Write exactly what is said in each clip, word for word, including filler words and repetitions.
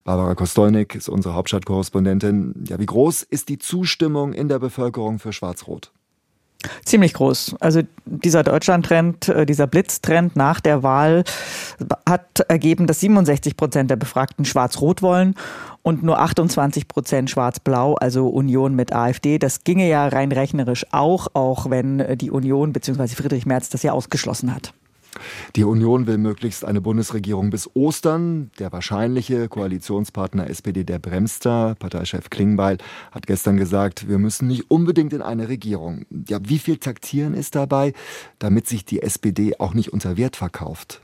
Barbara Kostolnik ist unsere Hauptstadtkorrespondentin. Ja, wie groß ist die Zustimmung in der Bevölkerung für Schwarz-Rot? Ziemlich groß. Also dieser Deutschland-Trend, dieser Blitztrend nach der Wahl hat ergeben, dass siebenundsechzig Prozent der Befragten Schwarz-Rot wollen und nur achtundzwanzig Prozent Schwarz-Blau, also Union mit AfD. Das ginge ja rein rechnerisch auch, auch wenn die Union bzw. Friedrich Merz das ja ausgeschlossen hat. Die Union will möglichst eine Bundesregierung bis Ostern. Der wahrscheinliche Koalitionspartner S P D, der bremst da. Parteichef Klingbeil hat gestern gesagt, wir müssen nicht unbedingt in eine Regierung. Ja, wie viel Taktieren ist dabei, damit sich die S P D auch nicht unter Wert verkauft?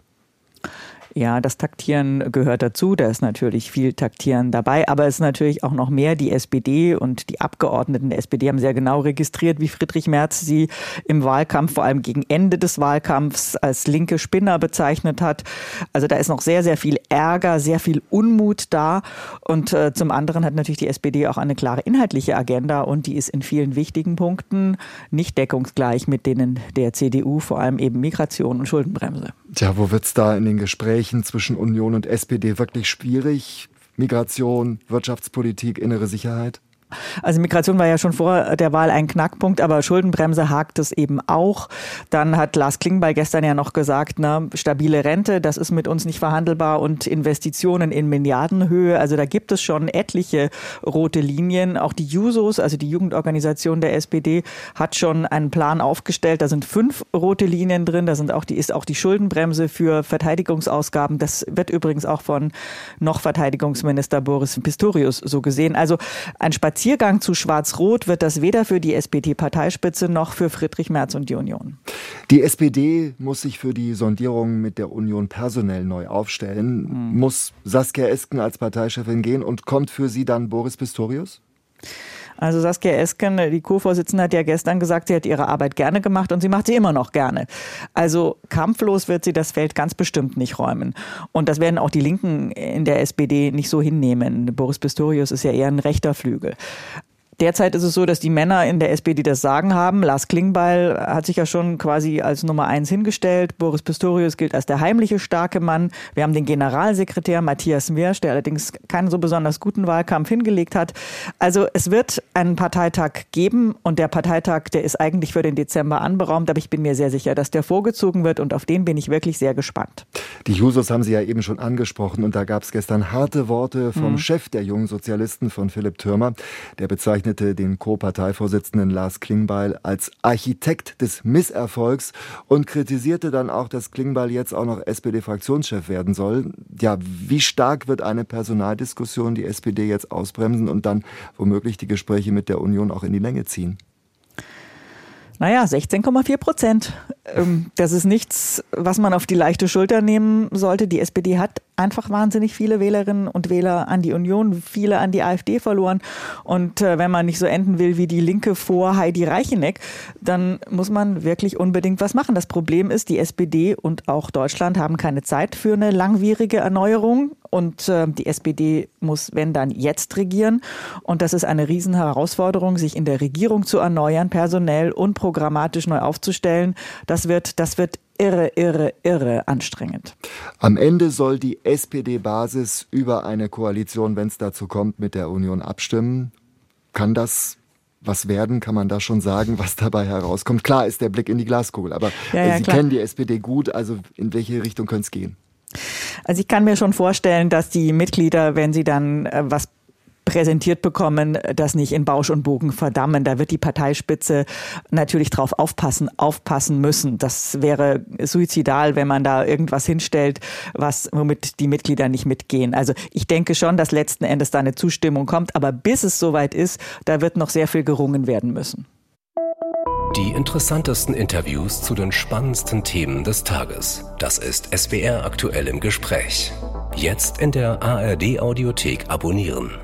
Ja, das Taktieren gehört dazu. Da ist natürlich viel Taktieren dabei. Aber es ist natürlich auch noch mehr. Die S P D und die Abgeordneten der S P D haben sehr genau registriert, wie Friedrich Merz sie im Wahlkampf, vor allem gegen Ende des Wahlkampfs, als linke Spinner bezeichnet hat. Also da ist noch sehr, sehr viel Ärger, sehr viel Unmut da. Und äh, zum anderen hat natürlich die S P D auch eine klare inhaltliche Agenda. Und die ist in vielen wichtigen Punkten nicht deckungsgleich mit denen der C D U, vor allem eben Migration und Schuldenbremse. Tja, wo wird's da in den Gesprächen zwischen Union und S P D wirklich schwierig? Migration, Wirtschaftspolitik, innere Sicherheit? Also Migration war ja schon vor der Wahl ein Knackpunkt, aber Schuldenbremse hakt es eben auch. Dann hat Lars Klingbeil gestern ja noch gesagt, na, stabile Rente, das ist mit uns nicht verhandelbar und Investitionen in Milliardenhöhe. Also da gibt es schon etliche rote Linien. Auch die Jusos, also die Jugendorganisation der S P D, hat schon einen Plan aufgestellt. Da sind fünf rote Linien drin. Da sind auch die, ist auch die Schuldenbremse für Verteidigungsausgaben. Das wird übrigens auch von noch Verteidigungsminister Boris Pistorius so gesehen. Also ein Spaziergang Spaziergang zu Schwarz-Rot wird das weder für die S P D-Parteispitze noch für Friedrich Merz und die Union. Die S P D muss sich für die Sondierung mit der Union personell neu aufstellen. Hm. Muss Saskia Esken als Parteichefin gehen und kommt für sie dann Boris Pistorius? Also Saskia Esken, die Co-Vorsitzende, hat ja gestern gesagt, sie hat ihre Arbeit gerne gemacht und sie macht sie immer noch gerne. Also kampflos wird sie das Feld ganz bestimmt nicht räumen. Und das werden auch die Linken in der S P D nicht so hinnehmen. Boris Pistorius ist ja eher ein rechter Flügel. Derzeit ist es so, dass die Männer in der S P D das Sagen haben. Lars Klingbeil hat sich ja schon quasi als Nummer eins hingestellt. Boris Pistorius gilt als der heimliche starke Mann. Wir haben den Generalsekretär Matthias Mirsch, der allerdings keinen so besonders guten Wahlkampf hingelegt hat. Also es wird einen Parteitag geben und der Parteitag, der ist eigentlich für den Dezember anberaumt, aber ich bin mir sehr sicher, dass der vorgezogen wird und auf den bin ich wirklich sehr gespannt. Die Jusos haben Sie ja eben schon angesprochen und da gab es gestern harte Worte vom mhm. Chef der Jungen Sozialisten, von Philipp Thürmer. Der bezeichnete den Co-Parteivorsitzenden Lars Klingbeil als Architekt des Misserfolgs und kritisierte dann auch, dass Klingbeil jetzt auch noch S P D-Fraktionschef werden soll. Ja, wie stark wird eine Personaldiskussion die S P D jetzt ausbremsen und dann womöglich die Gespräche mit der Union auch in die Länge ziehen? Naja, sechzehn Komma vier Prozent. Das ist nichts, was man auf die leichte Schulter nehmen sollte. Die S P D hat einfach wahnsinnig viele Wählerinnen und Wähler an die Union, viele an die AfD verloren. Und wenn man nicht so enden will wie die Linke vor Heidi Reicheneck, dann muss man wirklich unbedingt was machen. Das Problem ist, die S P D und auch Deutschland haben keine Zeit für eine langwierige Erneuerung. Und die S P D muss, wenn dann, jetzt regieren. Und das ist eine Riesenherausforderung, sich in der Regierung zu erneuern, personell und programmatisch neu aufzustellen. Das wird, das wird irre, irre, irre anstrengend. Am Ende soll die S P D-Basis über eine Koalition, wenn es dazu kommt, mit der Union abstimmen. Kann das was werden? Kann man da schon sagen, was dabei herauskommt? Klar ist der Blick in die Glaskugel, aber ja, ja, Sie klar. kennen die S P D gut. Also in welche Richtung könnte es gehen? Also ich kann mir schon vorstellen, dass die Mitglieder, wenn sie dann äh, was präsentiert bekommen, das nicht in Bausch und Bogen verdammen. Da wird die Parteispitze natürlich drauf aufpassen, aufpassen müssen. Das wäre suizidal, wenn man da irgendwas hinstellt, was, womit die Mitglieder nicht mitgehen. Also ich denke schon, dass letzten Endes da eine Zustimmung kommt. Aber bis es soweit ist, da wird noch sehr viel gerungen werden müssen. Die interessantesten Interviews zu den spannendsten Themen des Tages. Das ist S W R aktuell im Gespräch. Jetzt in der A R D Audiothek abonnieren.